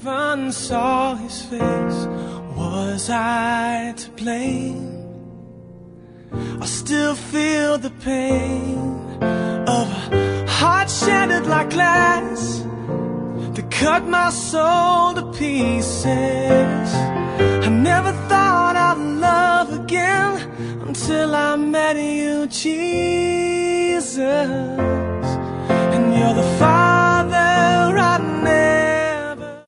even saw his face. Was I to blame? I still feel the pain of a heart shattered like glass that cut my soul to pieces. I never thought I'd love again until I met you, Jesus. And you're the fire